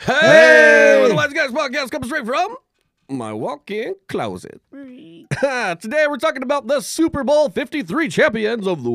Hey, we're the Wise Guys podcast coming straight from my walk-in closet. Today we're talking about the Super Bowl 53 champions of the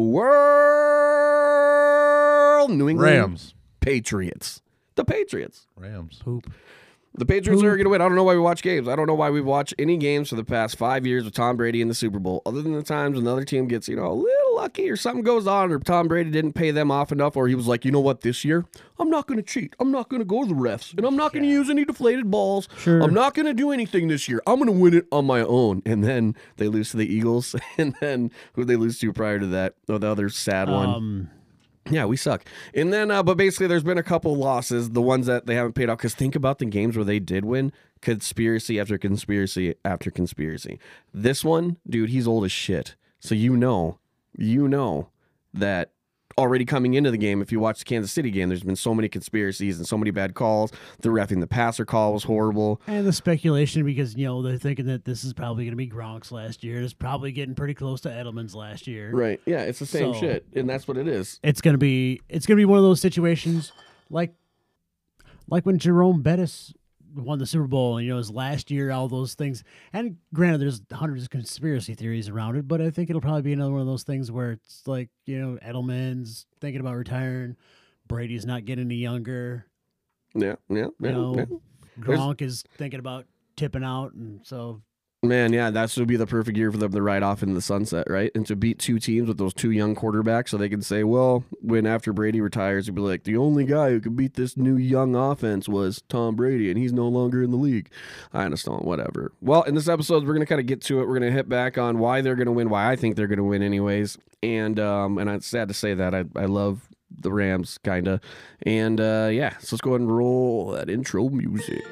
world, New England Rams. Patriots. The Patriots. Rams. Poop. The Patriots are going to win. I don't know why we watch games. I don't know why we've watched any games for the past 5 years with Tom Brady in the Super Bowl, other than the times when the other team gets, a little lucky or something goes on, or Tom Brady didn't pay them off enough, or he was like, you know what, this year, I'm not going to cheat. I'm not going to go to the refs, and I'm not going to use any deflated balls. Sure. I'm not going to do anything this year. I'm going to win it on my own. And then they lose to the Eagles, and then who they lose to prior to that? Oh, the other sad one. Yeah, we suck. And then, but basically, there's been a couple losses, the ones that they haven't paid off. Because think about the games where they did win, conspiracy after conspiracy after conspiracy. This one, dude, he's old as shit. So you know that already coming into the game, if you watch the Kansas City game, there's been so many conspiracies and so many bad calls. The reffing the passer call was horrible. And the speculation, because, they're thinking that this is probably going to be Gronk's last year. It's probably getting pretty close to Edelman's last year. Right. Yeah, it's the same shit. And that's what it is. It's going to be one of those situations like when Jerome Bettis won the Super Bowl, and his last year, all those things. And granted, there's hundreds of conspiracy theories around it, but I think it'll probably be another one of those things where it's like, Edelman's thinking about retiring, Brady's not getting any younger. Yeah. Gronk is thinking about tipping out, and so. Man, yeah, that would be the perfect year for them to ride off into the sunset, right? And to beat two teams with those two young quarterbacks, so they can say, well, when after Brady retires, you'd be like, the only guy who could beat this new young offense was Tom Brady, and he's no longer in the league. I understand, whatever. Well, in this episode, we're going to kind of get to it. We're going to hit back on why they're going to win, why I think they're going to win anyways. And it's sad to say that. I love the Rams, kind of. And, yeah, so let's go ahead and roll that intro music.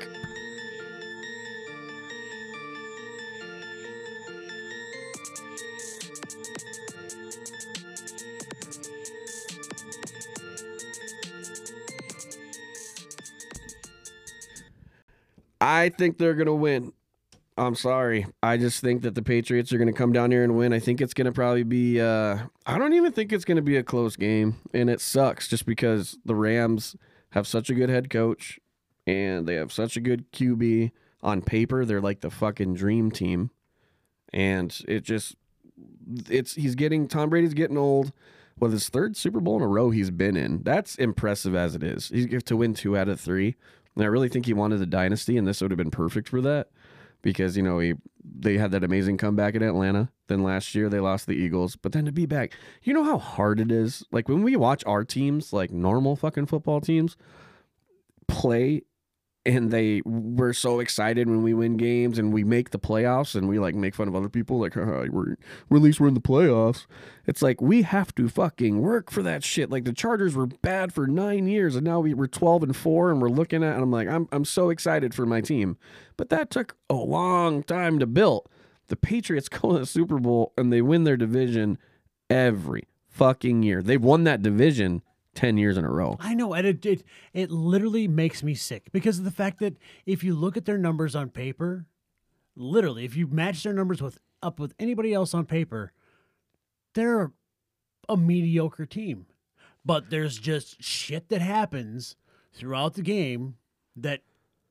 I think they're going to win. I'm sorry. I just think that the Patriots are going to come down here and win. I think it's going to probably be, I don't even think it's going to be a close game. And it sucks just because the Rams have such a good head coach and they have such a good QB. On paper, they're like the fucking dream team. And Tom Brady's getting old. Well, his third Super Bowl in a row he's been in. That's impressive as it is. He's to win 2 out of 3. And I really think he wanted a dynasty, and this would have been perfect for that because, they had that amazing comeback in Atlanta. Then last year they lost the Eagles. But then to be back, you know how hard it is? Like when we watch our teams, like normal fucking football teams, play, and we're so excited when we win games and we make the playoffs and we like make fun of other people like, at least we're in the playoffs. It's like we have to fucking work for that shit. Like the Chargers were bad for 9 years and now we're 12-4 and we're looking at, and I'm like, I'm so excited for my team. But that took a long time to build. The Patriots go to the Super Bowl and they win their division every fucking year. They've won that division 10 years in a row. I know, and it literally makes me sick because of the fact that if you look at their numbers on paper, literally, if you match their numbers up with anybody else on paper, they're a mediocre team. But there's just shit that happens throughout the game that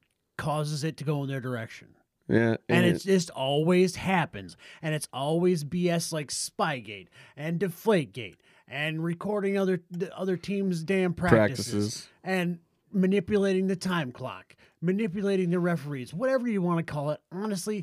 causes it to go in their direction. Yeah, and it just always happens. And it's always BS like Spygate and Deflategate and recording other teams' damn practices and manipulating the time clock, manipulating the referees, whatever you want to call it. Honestly,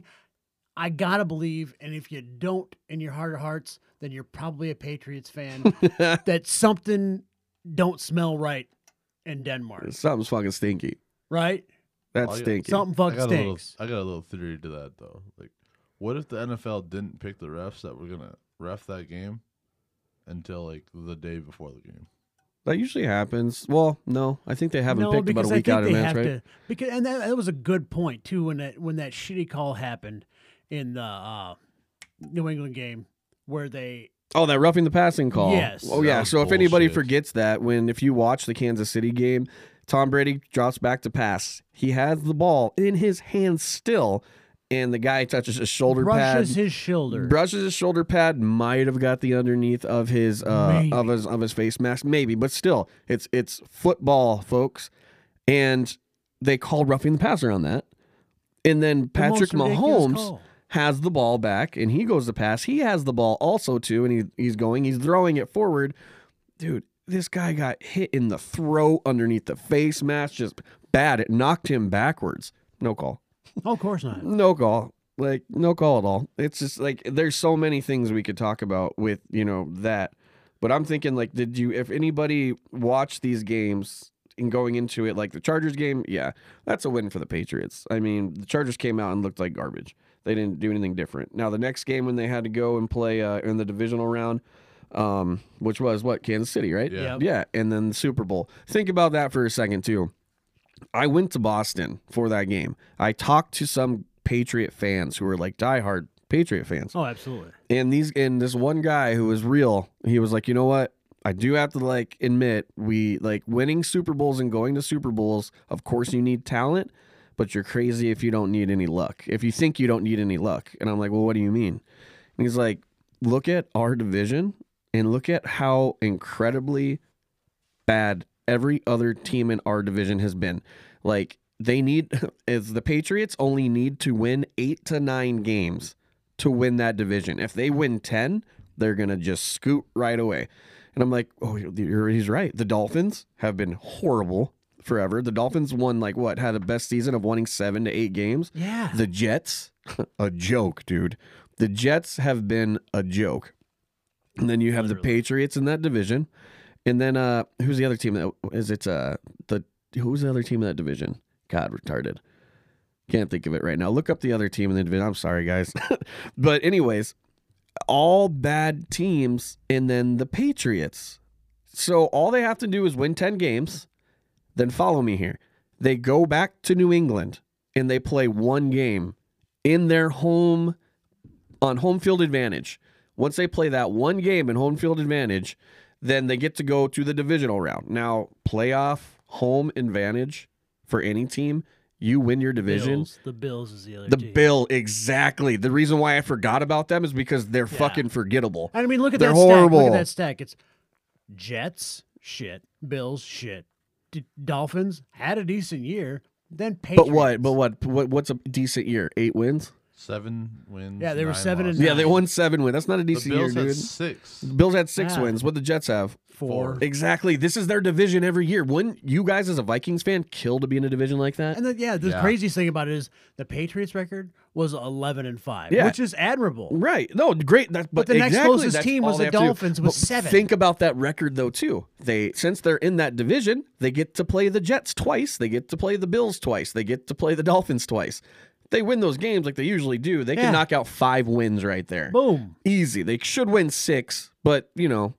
I got to believe, and if you don't in your heart of hearts, then you're probably a Patriots fan, that something don't smell right in Denmark. Something's fucking stinky. Right? That's stinky. Something fucking stinks. I got a little theory to that, though. Like, what if the NFL didn't pick the refs that were going to ref that game until, like, the day before the game? That usually happens. Well, no. I think they haven't picked about a week out in advance, right? And that was a good point, too, when that shitty call happened in the New England game where they... Oh, that roughing the passing call. Yes. Oh, yeah. So if anybody forgets that, if you watch the Kansas City game, Tom Brady drops back to pass. He has the ball in his hand still, and the guy touches his shoulder pad. Brushes his shoulder. Brushes his shoulder pad. Might have got the underneath of his of his face mask, maybe, but still, it's football, folks. And they called roughing the passer on that. And then Patrick most ridiculous Mahomes call. has the ball back, and he goes to pass. He has the ball also, too, and he's throwing it forward. Dude, this guy got hit in the throat underneath the face mask, just bad. It knocked him backwards. No call. Oh, of course not. No call. Like, no call at all. It's just like there's so many things we could talk about with, that. But I'm thinking, like, if anybody watched these games and going into it, like the Chargers game, yeah, that's a win for the Patriots. I mean, the Chargers came out and looked like garbage. They didn't do anything different. Now, the next game when they had to go and play in the divisional round, which was what, Kansas City, right? Yeah. Yeah, and then the Super Bowl. Think about that for a second, too. I went to Boston for that game. I talked to some Patriot fans who were like diehard Patriot fans. Oh, absolutely. And this one guy who was real, he was like, you know what? I do have to admit, we winning Super Bowls and going to Super Bowls. Of course, you need talent, but you're crazy if you don't need any luck. If you think you don't need any luck. And I'm like, well, what do you mean? And he's like, look at our division and look at how incredibly bad every other team in our division has been. Like, the Patriots only need to win 8 to 9 games to win that division. If they win 10, they're going to just scoot right away. And I'm like, oh, he's right. The Dolphins have been horrible forever. The Dolphins won had the best season of winning 7 to 8 games. Yeah. The Jets, a joke, dude. The Jets have been a joke. And then you have the Patriots in that division. And then who's the other team? Who's the other team in that division? God, retarded. Can't think of it right now. Look up the other team in the division. I'm sorry, guys. But anyways, all bad teams, and then the Patriots. So all they have to do is win 10 games, then follow me here. They go back to New England, and they play one game in their home field advantage. Once they play that one game in home field advantage, then they get to go to the divisional round. Now, playoff home advantage for any team, you win your division. The Bills is the other The team. Bill, exactly. The reason why I forgot about them is because they're fucking forgettable. I mean, look at They're that horrible. stack. Look at that stack. It's Jets, shit. Bills, shit. Dolphins had a decent year. Then Patriots. What's a decent year? 8 wins? 7 wins. Yeah, they were 9 7 and losses. Yeah, they won 7 wins. That's not a The decent year, Bills had dude. 6. Bills had 6 Yeah. wins. What the Jets have? 4. Exactly. This is their division every year. Wouldn't you guys as a Vikings fan kill to be in a division like that? And then, the craziest thing about it is the Patriots record was 11-5, Yeah. which is admirable. Right. No, great. But the next closest team was the Dolphins with 7. Think about that record, though, too. Since they're in that division, they get to play the Jets twice. They get to play the Bills twice. They get to play the Dolphins twice. They win those games like they usually do. They can knock out 5 wins right there. Boom. Easy. They should win 6, but,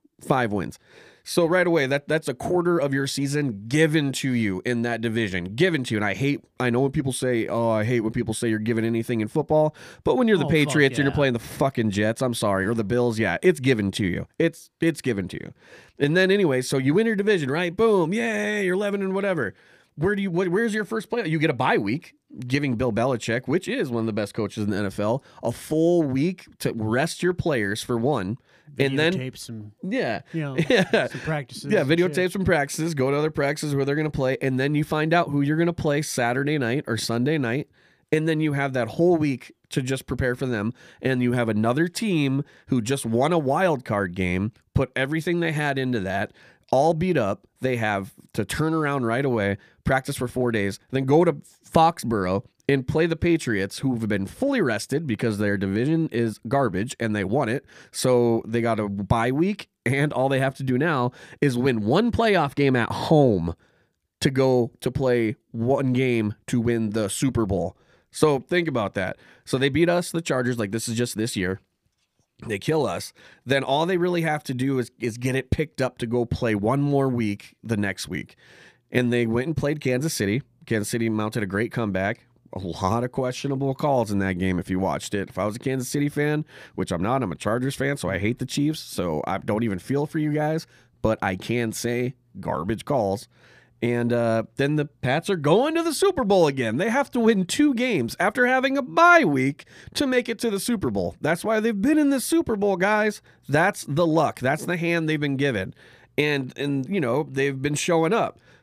5 wins. So right away, that's a quarter of your season given to you in that division. Given to you. And I know when people say, oh, I hate when people say you're given anything in football. But when you're the Patriots and you're playing the fucking Jets, I'm sorry, or the Bills, yeah, it's given to you. It's given to you. And then anyway, so you win your division, right? Boom. Yay, you're 11 and whatever. Where's your first play? You get a bye week, giving Bill Belichick, which is one of the best coaches in the NFL, a full week to rest your players for one. And then Videotape some, yeah, some practices. yeah, and videotape shit. some practices, go to other practices where they're going to play, and then you find out who you're going to play Saturday night or Sunday night, and then you have that whole week to just prepare for them, and you have another team who just won a wild card game, put everything they had into that, all beat up. They have to turn around right away, practice for 4 days, then go to Foxborough and play the Patriots, who've been fully rested because their division is garbage and they won it. So they got a bye week, and all they have to do now is win one playoff game at home to go to play one game to win the Super Bowl. So think about that. So they beat us, the Chargers, like this is just this year. They kill us. Then all they really have to do is get it picked up to go play one more week the next week. And they went and played Kansas City. Kansas City mounted a great comeback. A lot of questionable calls in that game if you watched it. If I was a Kansas City fan, which I'm not, I'm a Chargers fan, so I hate the Chiefs, so I don't even feel for you guys, but I can say garbage calls. And then the Pats are going to the Super Bowl again. They have to win 2 games after having a bye week to make it to the Super Bowl. That's why they've been in the Super Bowl, guys. That's the luck. That's the hand they've been given. And they've been showing up.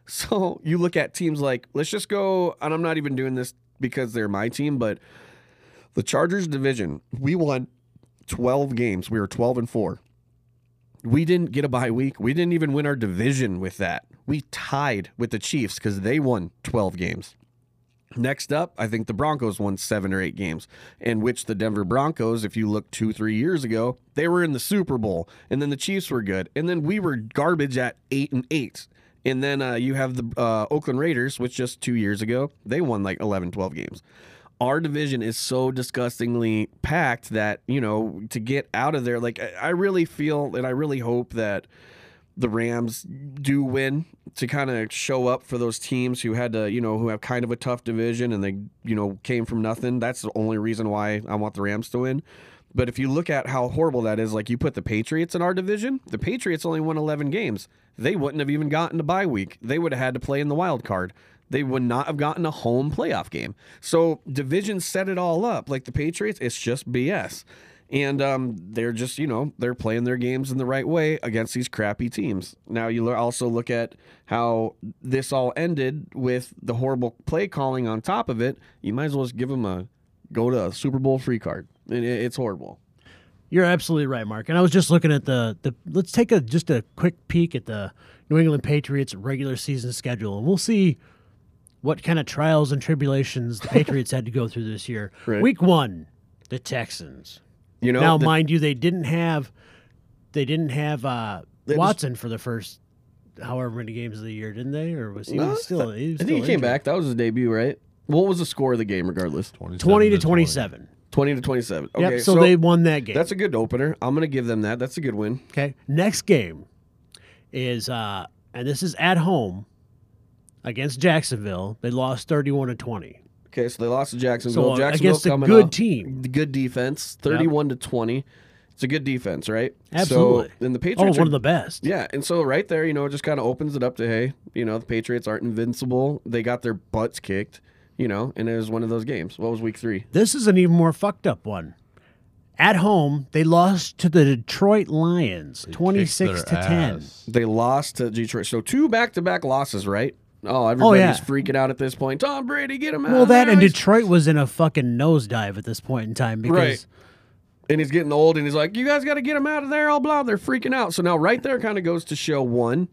So you look at teams like, let's just go, and I'm not even doing this because they're my team, but the Chargers division, we won 12 games. We were 12-4. We didn't get a bye week. We didn't even win our division with that. We tied with the Chiefs because they won 12 games. Next up, I think the Broncos won 7 or 8 games, in which the Denver Broncos, if you look 2-3 years ago, they were in the Super Bowl, and then the Chiefs were good, and then we were garbage at 8-8. And then you have the Oakland Raiders, which just 2 years ago, they won like 11, 12 games. Our division is so disgustingly packed that, you know, to get out of there, like I really feel and I really hope that the Rams do win to kind of show up for those teams who had to, you know, who have kind of a tough division and they, you know, came from nothing. That's the only reason why I want the Rams to win. But if you look at how horrible that is, like you put the Patriots in our division, the Patriots only won 11 games. They wouldn't have even gotten a bye week. They would have had to play in the wild card. They would not have gotten a home playoff game. So divisions set it all up. Like the Patriots, it's just BS. And they're just, you know, they're playing their games in the right way against these crappy teams. Now, you also look at how this all ended with the horrible play calling on top of it. You might as well just give them a go to a Super Bowl free card. It's horrible. You're absolutely right, Mark. And I was just looking at the let's take just a quick peek at the New England Patriots regular season schedule, and we'll see what kind of trials and tribulations the Patriots had to go through this year. Right. Week 1, the Texans. You know, now, mind you, they didn't have Watson for the first however many games of the year, didn't they? Or was he still? I think he came back. That was his debut, right? What was the score of the game, regardless? 20-27. 20-27. Okay, yep, so they won that game. That's a good opener. I'm going to give them that. That's a good win. Okay. Next game is, and this is at home against Jacksonville. They lost 31-20. Okay, so they lost to Jacksonville. So Jacksonville against a coming good up, team. good defense, 31-20. It's a good defense, right? Absolutely. So, and the Patriots one of the best. Yeah, and so right there, you know, it just kind of opens it up to, hey, you know, the Patriots aren't invincible. They got their butts kicked, you know, and it was one of those games. What was week 3? This is an even more fucked up one. At home, they lost to the Detroit Lions, 26-10. They lost to Detroit. So 2 back-to-back losses, right? Oh, everybody's freaking out at this point. Tom Brady, get him out. Well, that and Detroit was in a fucking nosedive at this point in time because right. And he's getting old, and he's like, you guys got to get him out of there, all blah. They're freaking out. So now right there kind of goes to show one,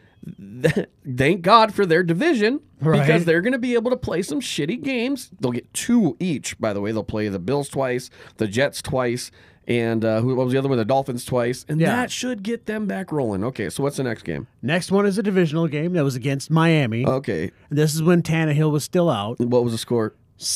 thank God for their division, because they're going to be able to play some shitty games. They'll get 2 each, by the way. They'll play the Bills twice, the Jets twice, and what was the other one? The Dolphins twice. And that should get them back rolling. Okay, so what's the next game? Next one is a divisional game that was against Miami. Okay. This is when Tannehill was still out. What was the score?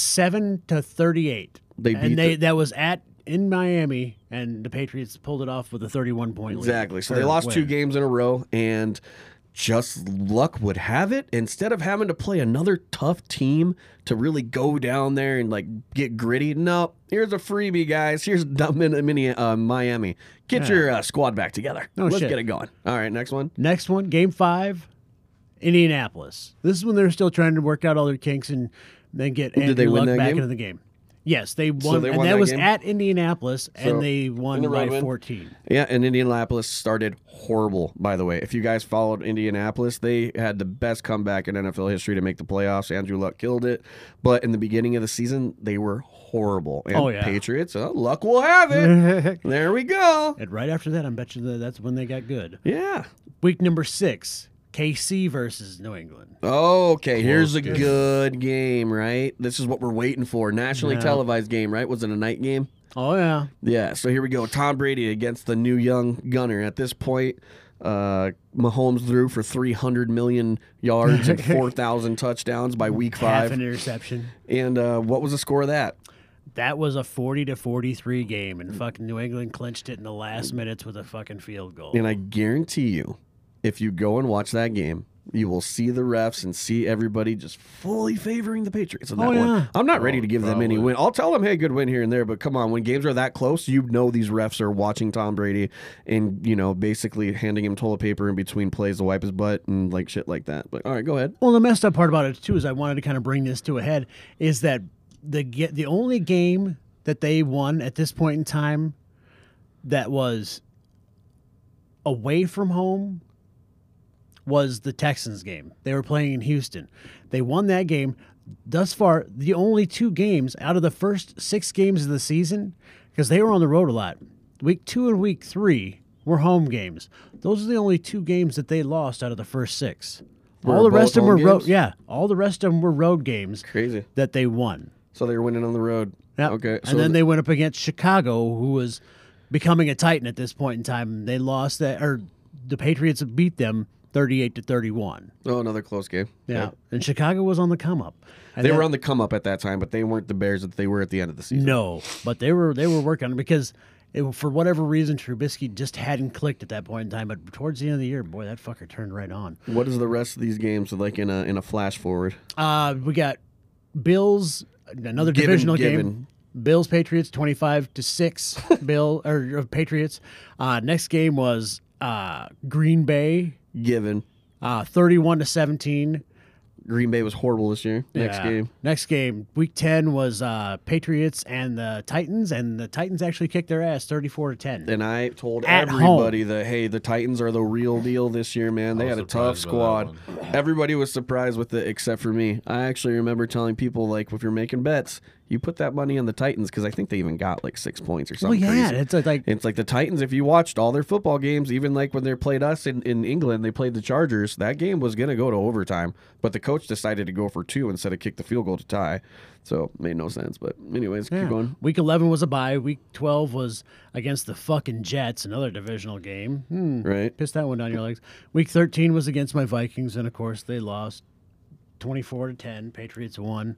7-38. They beat that was in Miami, and the Patriots pulled it off with a 31-point lead. Exactly. So they lost 2 games in a row, and just luck would have it. Instead of having to play another tough team to really go down there and like get gritty, no, here's a freebie, guys. Here's Miami. Get your squad back together. Let's get it going. All right, next one. Next one, Game 5, Indianapolis. This is when they're still trying to work out all their kinks and then get Andrew Luck back into the game. Yes, they won, and that was at Indianapolis, and they won by 14. Yeah, and Indianapolis started horrible, by the way. If you guys followed Indianapolis, they had the best comeback in NFL history to make the playoffs. Andrew Luck killed it. But in the beginning of the season, they were horrible. And Patriots, Luck will have it. There we go. And right after that, I bet you that's when they got good. Yeah. Week number 6. KC versus New England. Okay, here's a good game, right? This is what we're waiting for. Nationally televised game, right? Was it a night game? Oh, yeah. Yeah, so here we go. Tom Brady against the new young gunner. At this point, Mahomes threw for 300 million yards and 4,000 touchdowns by week 5. Half an interception. And what was the score of that? That was a 40-43 game, and fucking New England clinched it in the last minutes with a fucking field goal. And I guarantee you, if you go and watch that game, you will see the refs and see everybody just fully favoring the Patriots in that one. I'm not ready to give them any win. I'll tell them, hey, good win here and there, but come on, when games are that close, you know these refs are watching Tom Brady and, you know, basically handing him toilet paper in between plays to wipe his butt and like shit like that. But all right, go ahead. Well, the messed up part about it, too, is I wanted to kind of bring this to a head, is that the only game that they won at this point in time that was away from home was the Texans game. They were playing in Houston. They won that game. Thus far, the only 2 games out of the first 6 games of the season, because they were on the road a lot. Week 2 and week 3 were home games. Those are the only 2 games that they lost out of the first 6. All the rest of them were road. Yeah, all the rest of them were road games. Crazy. That they won. So they were winning on the road. Yep. Okay. So and then they went up against Chicago, who was becoming a Titan at this point in time. They lost that, or the Patriots beat them 38-31. Oh, another close game. Yeah. And Chicago was on the come up. And They were on the come up at that time, but they weren't the Bears that they were at the end of the season. No, but they were working on it because for whatever reason, Trubisky just hadn't clicked at that point in time. But towards the end of the year, boy, that fucker turned right on. What is the rest of these games like in a flash forward? We got Bills, another divisional game. Bills Patriots 25-6. Patriots. Next game was Green Bay Given. 31-17. Green Bay was horrible this year. Next game, week 10 was Patriots and the Titans, and the Titans actually kicked their ass 34-10. And I told At everybody home. that, hey, the Titans are the real deal this year, man. They I had was a tough surprised by that squad. one. Everybody was surprised with it except for me. I actually remember telling people, like, if you're making bets, you put that money on the Titans because I think they even got like 6 points or something. Well, yeah, crazy. It's like the Titans, if you watched all their football games, even like when they played us in England, they played the Chargers, that game was going to go to overtime, but the coach decided to go for 2 instead of kick the field goal to tie. So it made no sense. But anyways, keep going. Week 11 was a bye. Week 12 was against the fucking Jets, another divisional game. Right. Pissed that one down your legs. Week 13 was against my Vikings, and of course they lost 24-10. Patriots won.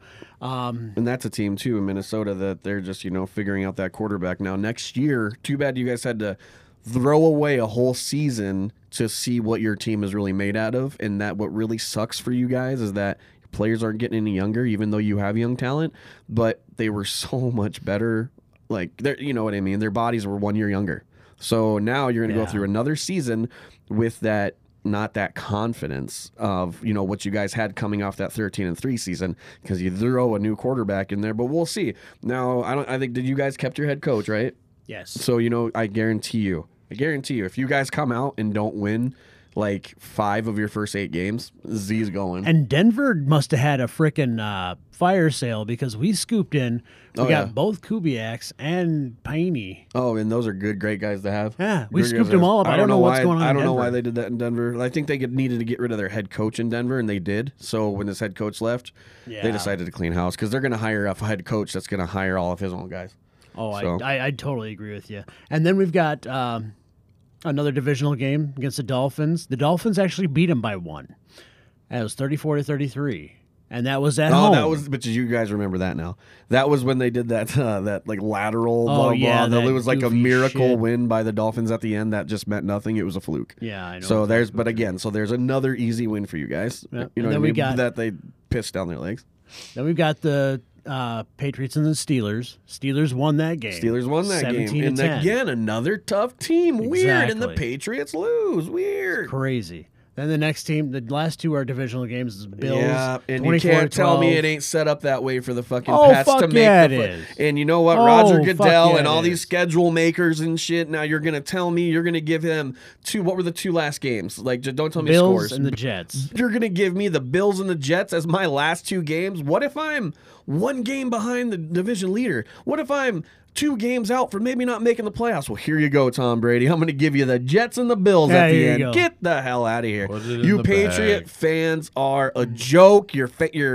And that's a team, too, in Minnesota that they're just, figuring out that quarterback now. Next year, too bad you guys had to throw away a whole season to see what your team is really made out of. And that what really sucks for you guys is that your players aren't getting any younger, even though you have young talent. But they were so much better. Like, you know what I mean? Their bodies were 1 year younger. So now you're going to go through another season with that, not that confidence of what you guys had coming off that 13-3 season because you throw a new quarterback in there. But we'll see. Now I think did you guys kept your head coach, right? Yes. So I guarantee you if you guys come out and don't win like 5 of your first 8 games, Z's going. And Denver must have had a freaking fire sale because we scooped in. We got both Kubiaks and Paini. Oh, and those are great guys to have. Yeah, we scooped them all up. I don't know what's going on. I don't in know Denver. why they did that in Denver. I think they needed to get rid of their head coach in Denver, and they did. So when this head coach left, they decided to clean house because they're going to hire a head coach that's going to hire all of his own guys. Oh, So- I totally agree with you. And then we've got another divisional game against the Dolphins. The Dolphins actually beat them by 1. And it was 34-33. And that was at home. That was, but you guys remember that now. That was when they did that that like lateral blah, yeah, blah. that It was like a goofy miracle shit. win by the Dolphins at the end that just meant nothing. It was a fluke. Yeah, I know. So there's another easy win for you guys. Yep. You know And what I then we mean? got- That they pissed down their legs. Then we've got the Patriots and the Steelers. Steelers won that game. Steelers won that game. 17-10. And again, another tough team. Weird. And the Exactly. Patriots lose. Weird. Crazy. Then the next team, the last 2 are divisional games. Is Bills. Yeah, and you can't tell me it ain't set up that way for the fucking Oh, Pats fuck to make yeah, the it is. And you know what, Oh, Roger fuck Goodell yeah, and it all is. these schedule makers and shit. Now you're gonna tell me you're gonna give him 2. What were the 2 last games? Like, just don't tell me Bills scores. and the Jets. You're gonna give me the Bills and the Jets as my last 2 games. What if I'm 1 game behind the division leader? What if I'm 2 games out for maybe not making the playoffs? Well, here you go, Tom Brady. I'm going to give you the Jets and the Bills Yeah, at the here you end. go. Get the hell out of here. Put it in You the Patriot bag. fans are a joke. You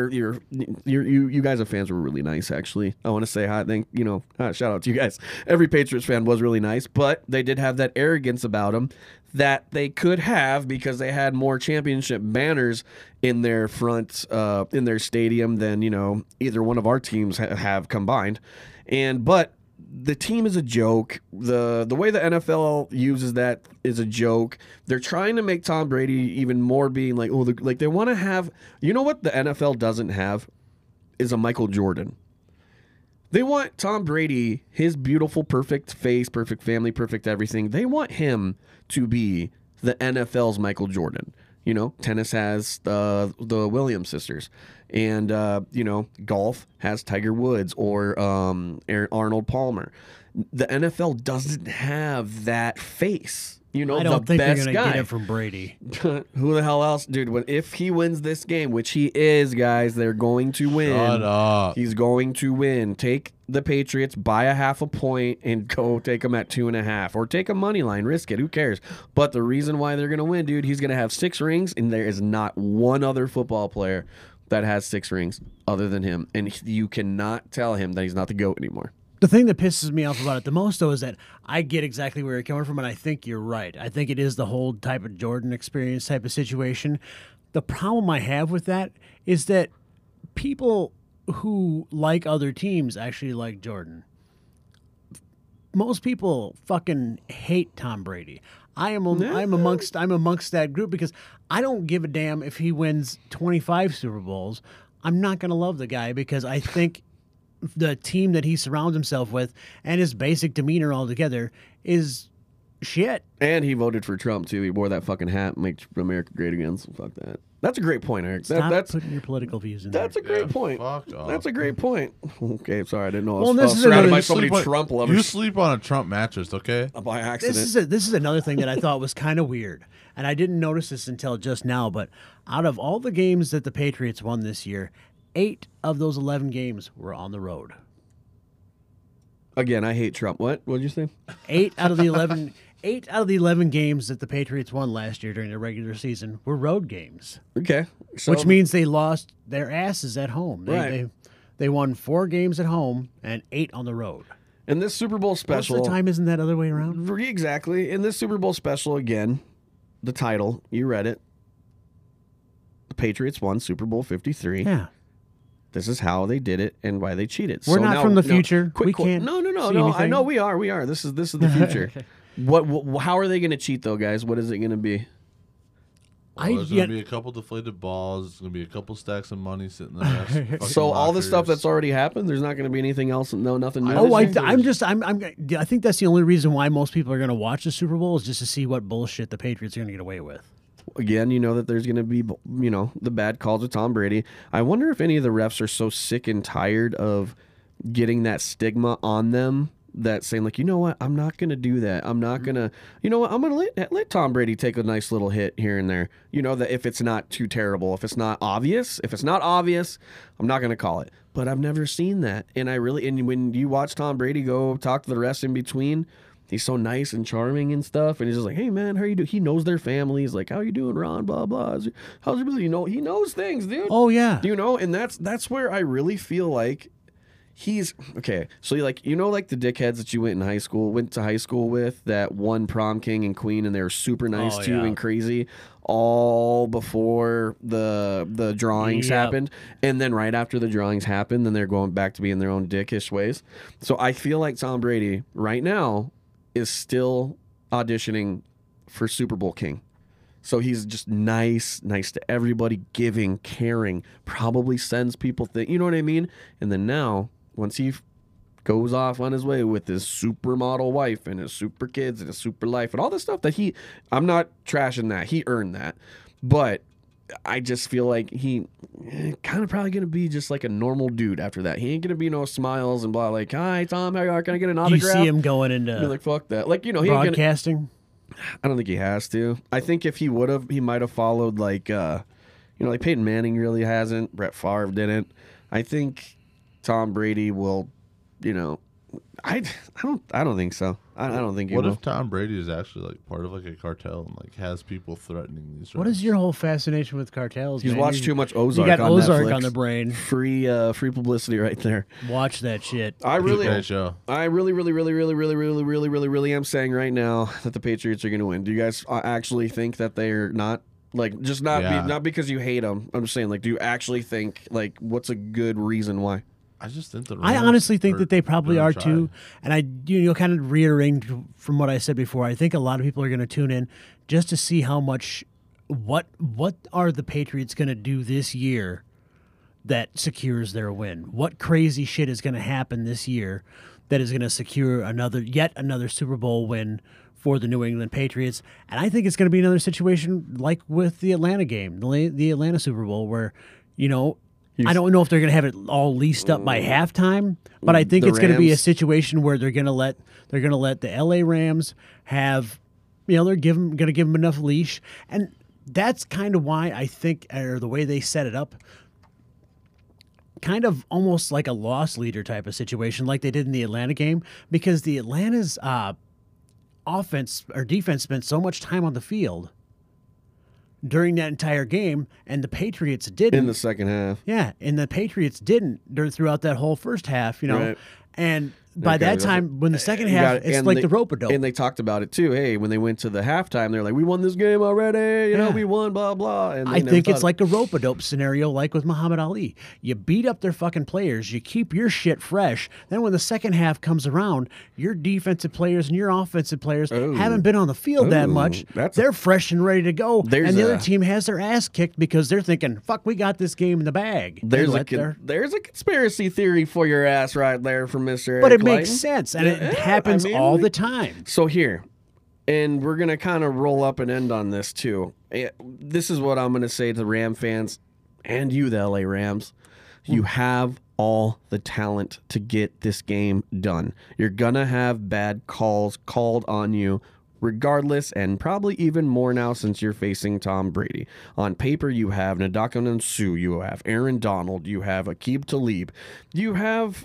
guys are fans were really nice, actually. I want to say hi. Shout out to you guys. Every Patriots fan was really nice, but they did have that arrogance about them that they could have because they had more championship banners in their front, in their stadium than either one of our teams have combined. But the team is a joke. The way the NFL uses that is a joke. They're trying to make Tom Brady even more being like, they want to have. You know what the NFL doesn't have is a Michael Jordan. They want Tom Brady, his beautiful, perfect face, perfect family, perfect everything. They want him to be the NFL's Michael Jordan. Tennis has the Williams sisters. And, golf has Tiger Woods or Arnold Palmer. the NFL doesn't have that face. You know, I don't the think they're best going to guy. get it from Brady. Who the hell else, dude? If he wins this game, which he is, guys, they're going to win. Shut up. He's going to win. Take the Patriots, buy a 0.5 point, and go take them at 2.5, or take a money line, risk it. Who cares? But the reason why they're going to win, dude, he's going to have 6 rings, and there is not one other football player that has 6 rings other than him, and you cannot tell him that he's not the GOAT anymore. The thing that pisses me off about it the most, though, is that I get exactly where you're coming from, and I think you're right. I think it is the whole type of Jordan experience type of situation. The problem I have with that is that people who like other teams actually like Jordan. Most people fucking hate Tom Brady. I'm amongst that group because I don't give a damn if he wins 25 Super Bowls. I'm not going to love the guy because I think the team that he surrounds himself with and his basic demeanor altogether is shit. And he voted for Trump, too. He wore that fucking hat, make America great again, so fuck that. That's a great point, Eric. Stop That's putting your political views in That's there. a great point. Fuck off. That's a great point. Okay, sorry, I didn't know. Well, I this was is surrounded another- by you so many sleep on- Trump You lovers sleep on a Trump mattress, okay? by accident. This is another thing that I thought was kind of weird, and I didn't notice this until just now. But out of all the games that the Patriots won this year, 8 of those 11 games were on the road. Again, I hate Trump. What? What'd you say? 8 out of the 11. 8 out of the 11 games that the Patriots won last year during the regular season were road games, Okay. So, which means they lost their asses at home. Right. They won 4 games at home and 8 on the road. in this Super Bowl Most special, of the time, isn't that other way around? exactly. In this Super Bowl special, again, the title, you read it. The Patriots won Super Bowl 53. Yeah. This is how they did it and why they cheated. We're not now- from the now, future. quick We qu- can't No. see I anything. know we are. We are. This is the future. What? How are they going to cheat though, guys? What is it going to be? Well, there's going to be a couple deflated balls. There's going to be a couple stacks of money sitting there. So all the stuff that's already happened, there's not going to be anything else. No, nothing new. I Oh, think I think that's the only reason why most people are going to watch the Super Bowl is just to see what bullshit the Patriots are going to get away with. Again, you know that there's going to be, the bad calls with Tom Brady. I wonder if any of the refs are so sick and tired of getting that stigma on them that saying like, you know what, I'm not going to do that. I'm not going to, you know what, I'm going to let Tom Brady take a nice little hit here and there. You know, that if it's not too terrible, if it's not obvious, I'm not going to call it. But I've never seen that. And when you watch Tom Brady go talk to the refs in between, he's so nice and charming and stuff. And he's just like, hey, man, how you doing? He knows their families. Like, how you doing, Ron? Blah, blah. How's your brother? He knows things, dude. Oh, yeah. And that's where I really feel like he's okay. So like the dickheads that you went to high school with that won prom king and queen, and they were super nice to you yeah. and crazy all before the drawings Yep. happened, and then right after the drawings happened, then they're going back to being their own dickish ways. So I feel like Tom Brady right now is still auditioning for Super Bowl king. So he's just nice to everybody, giving, caring, probably sends people things, you know what I mean? And then now, once he goes off on his way with his supermodel wife and his super kids and his super life and all this stuff that I'm not trashing that. He earned that. But I just feel like he kind of probably going to be just like a normal dude after that. He ain't going to be no smiles and blah, like, hi, Tom, how you are? Can I get an Do you autograph? see him going Be into like, fuck that. Like, he ain't gonna, broadcasting? I don't think he has to. I think if he would have, he might have followed like Peyton Manning really hasn't. Brett Favre didn't. I think Tom Brady will, I don't think so. I don't think he What will. if Tom Brady is actually like part of like a cartel and like has people threatening these? What is your whole fascination with cartels? He's man? watched too much Ozark. You got on Ozark Netflix. on the brain. Free publicity right there. Watch that shit. I really show? really am saying right now that the Patriots are going to win. Do you guys actually think that they're not? Like, just not because you hate them. I'm just saying, like, do you actually think, like, what's a good reason why? I just think I honestly think that they probably are too. And I, kind of reiterating from what I said before, I think a lot of people are going to tune in just to see how much, what are the Patriots going to do this year that secures their win? What crazy shit is going to happen this year that is going to secure yet another Super Bowl win for the New England Patriots? And I think it's going to be another situation like with the Atlanta game, the Atlanta Super Bowl, where, I don't know if they're going to have it all leased up by halftime, but I think The it's going to be a Rams- situation where they're going to let the LA Rams have, they're going to give them enough leash, and that's kind of why I think, or the way they set it up, kind of almost like a loss leader type of situation, like they did in the Atlanta game, because the Atlanta's offense or defense spent so much time on the field during that entire game, and the Patriots didn't. in the second half. Yeah, and the Patriots didn't throughout that whole first half, Right. And by Okay, that that's time, when the second You half, got- it's and like they- the rope-a-dope. And they talked about it too. Hey, when they went to the halftime, they're like, "We won this game already. Yeah. We won." Blah blah. And they I never think it's thought- like a rope-a-dope scenario, like with Muhammad Ali. You beat up their fucking players. You keep your shit fresh. Then when the second half comes around, your defensive players and your offensive players haven't been on the field that Ooh, much. that's- They're fresh and ready to go. There's And the other a- team has their ass kicked because they're thinking, fuck, we got this game in the bag. They There's a let their- there's a conspiracy theory for your ass right there from Mr. But Eric it makes Lighton. sense, and it Yeah, happens I mean, all the time. So here, and we're gonna kind of roll up and end on this too. This is what I'm gonna say to the Ram fans and you, the LA Rams. You have all the talent to get this game done. You're gonna have bad calls called on you regardless, and probably even more now since you're facing Tom Brady. On paper, you have Ndamukong Suh, you have Aaron Donald, you have Aqib Talib, you have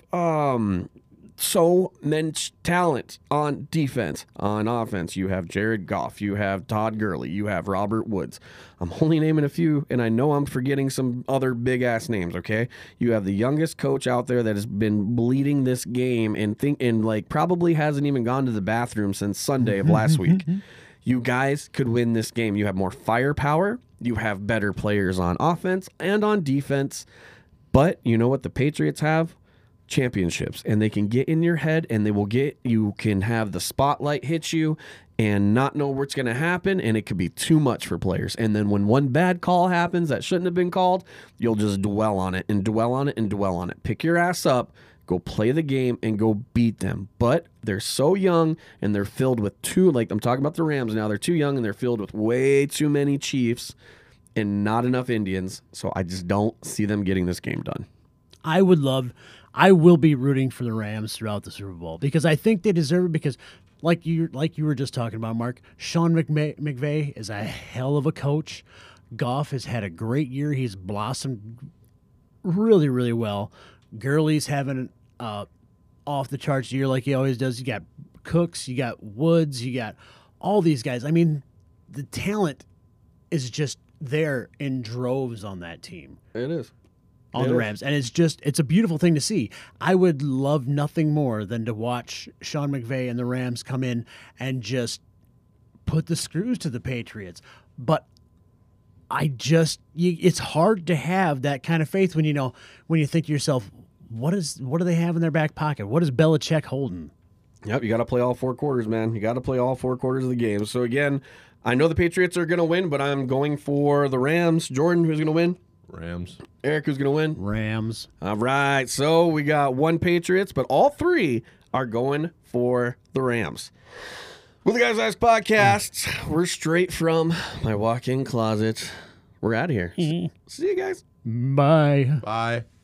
so much talent on defense. On offense, you have Jared Goff, you have Todd Gurley, you have Robert Woods. I'm only naming a few, and I know I'm forgetting some other big-ass names, okay? You have the youngest coach out there that has been bleeding this game and probably hasn't even gone to the bathroom since Sunday of last week. You guys could win this game. You have more firepower. You have better players on offense and on defense. But you know what the Patriots have? Championships, and they can get in your head, and you can have the spotlight hit you and not know what's going to happen, and it could be too much for players. And then when one bad call happens that shouldn't have been called, you'll just dwell on it and dwell on it and dwell on it. Pick your ass up, go play the game, and go beat them. But they're so young, and they're filled with I'm talking about the Rams now, they're too young, and they're filled with way too many Chiefs and not enough Indians, so I just don't see them getting this game done. I will be rooting for the Rams throughout the Super Bowl because I think they deserve it because like you were just talking about, Mark, Sean McVay is a hell of a coach. Goff has had a great year. He's blossomed really, really well. Gurley's having an off the charts year like he always does. You got Cooks, you got Woods, you got all these guys. I mean, the talent is just there in droves on that team. It is. On the Rams. And it's a beautiful thing to see. I would love nothing more than to watch Sean McVay and the Rams come in and just put the screws to the Patriots. But it's hard to have that kind of faith when you think to yourself, what do they have in their back pocket? What is Belichick holding? Yep, you got to play all 4 quarters, man. You got to play all 4 quarters of the game. So again, I know the Patriots are going to win, but I'm going for the Rams. Jordan, who's going to win? Rams. Eric, who's going to win? Rams. All right, so we got 1 Patriots, but all 3 are going for the Rams. With the Guys Eyes Podcast, we're straight from my walk-in closet. We're out of here. See you guys. Bye. Bye.